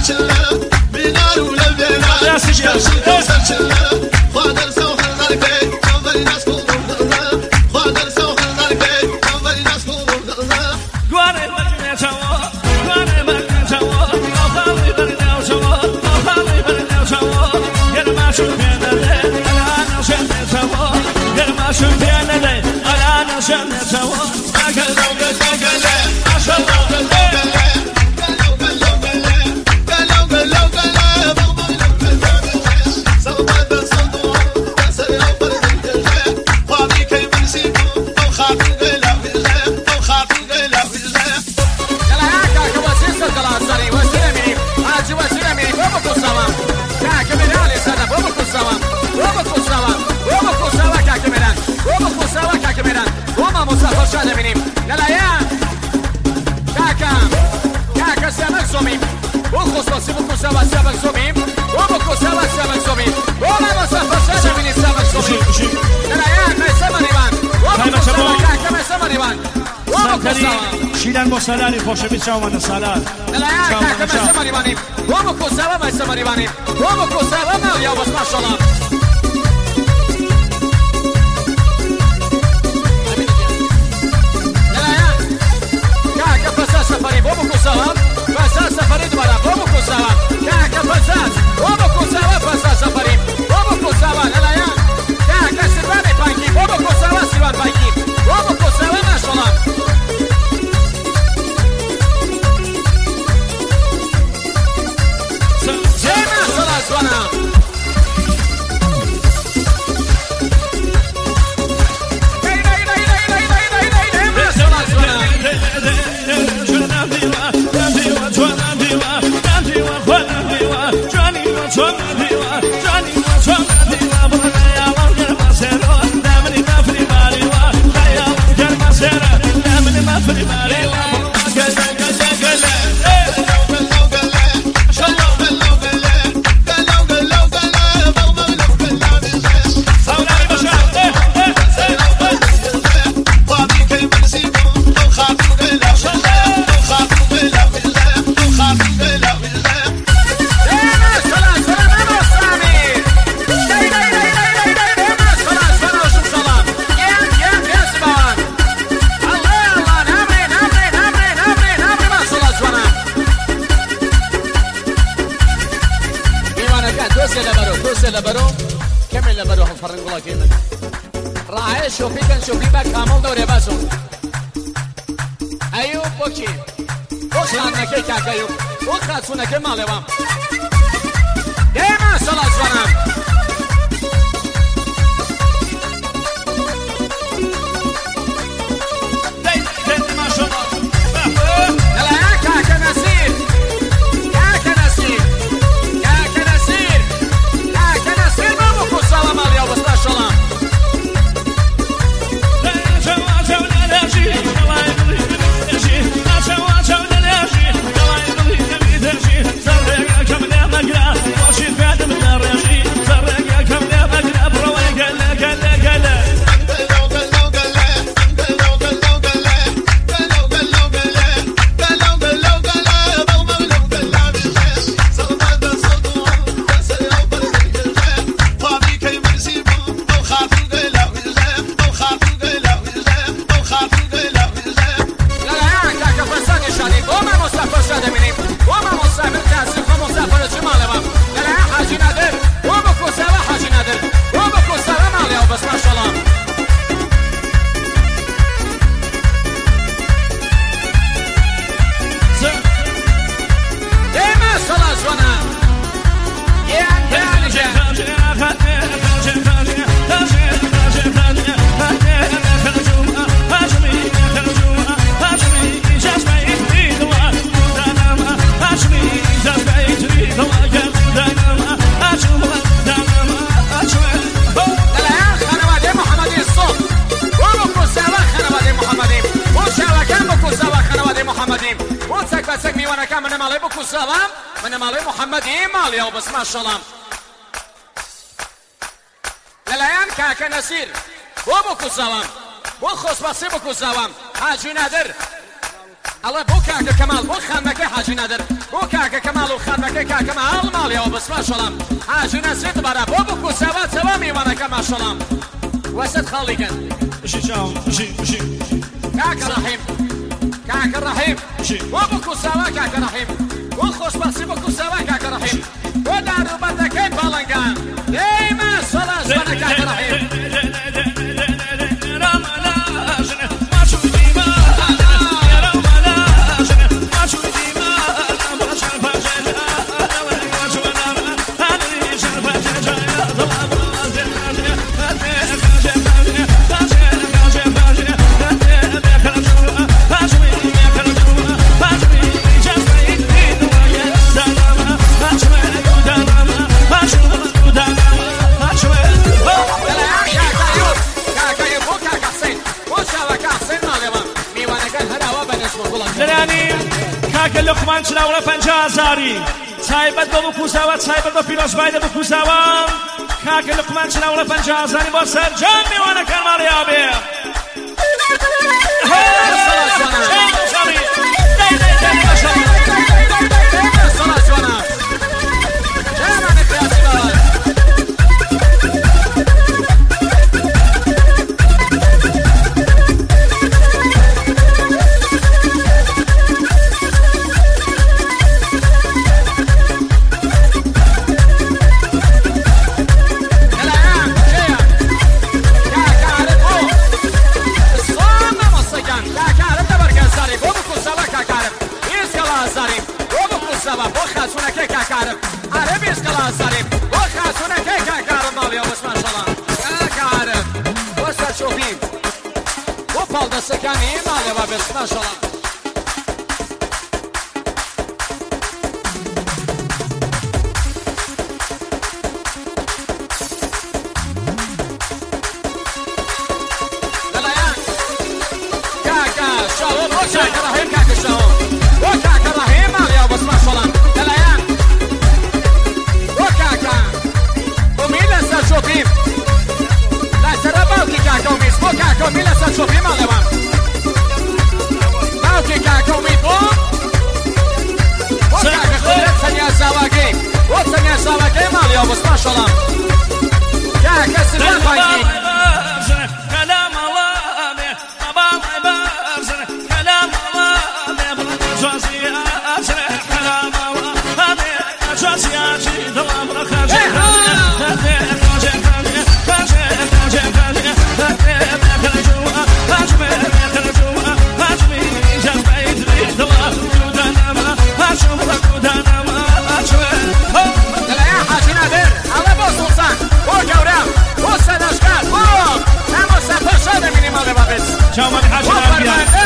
شیلن با سالاری خوشه بی چاوان سالار نلایا که کم سمریوانی بابا کوساوا ما سمریوانی بابا کوساوا ما یا بس ماشاءالله نلایا که پسا سفری بابا کوساوا پسا سفری دوباره بابا کوساوا که پسا بابا کوساوا پسا سفری بابا کوساوا نلایا که سیوان پانکی بابا کوساوا سیوان پانکی بابا کوساوا ماشاءالله شوفي بك كامل دوري باسو ايوب بوكي وخلنا كي كاكايو وخاتونا كما لوام ديما صلاة زوانام من مالي محمد مالي او بس ما شاء الله للايان كاكا نسير بوبكو سلام بوخص بصيبكو سلام حاجي نادر الله بو كاكا كمال بو خانك حاجي نادر بۆ کاکە کەماڵ و خانەکەی کاکە ماڵ ماڵیەوە بس ماشەڵام حاجی نەسرێت بەرە بۆ بکو سەوا میوانەکە ماشەڵام وەسەد خاڵیکەن بشي چاوم بشي کاکە ڕەحیم کاکە ڕەحیم بۆ بکو سەوا کاکە ڕەحیم بۆ خۆشبەخشی بکو سەوا کاکە ڕەحیم بۆ داروبەندەکەی باڵەنگان دەیمە سەڵاز بەنە کاکە ڕەحیم لقمان چراوە 50,000 تایبەت بە بکوساوە تایبەت بە پیرۆزبایدە بکوساوە کاکە لقمان چراوە 50,000 بۆ سەرجام میوانەکان ماڵیا بێ دەستەکانی ماڵێەوە بێت ماشەڵڵا لەلایەن کاکە شاوڵ بۆ کاکە ڕەحیم کاکە شاوڵ بۆ کاکە ڕەحیم ماڵێەوە بەس ماشەڵڵا لەلایەن بۆ کاکە ئومید لەسەر شۆپیم لەسەرە باوکی کاکە ئومید بۆ کاکە ئومید لەسەر شۆپی ماڵێەوە باوکی کاکە ئومید بۆ کاکە خۆرێت سەنیا زاواگەی بۆ سەنیا زاواگەی ماڵێەوە بەس ماشەڵڵا کاکە سریا پایکی چاومە حاجی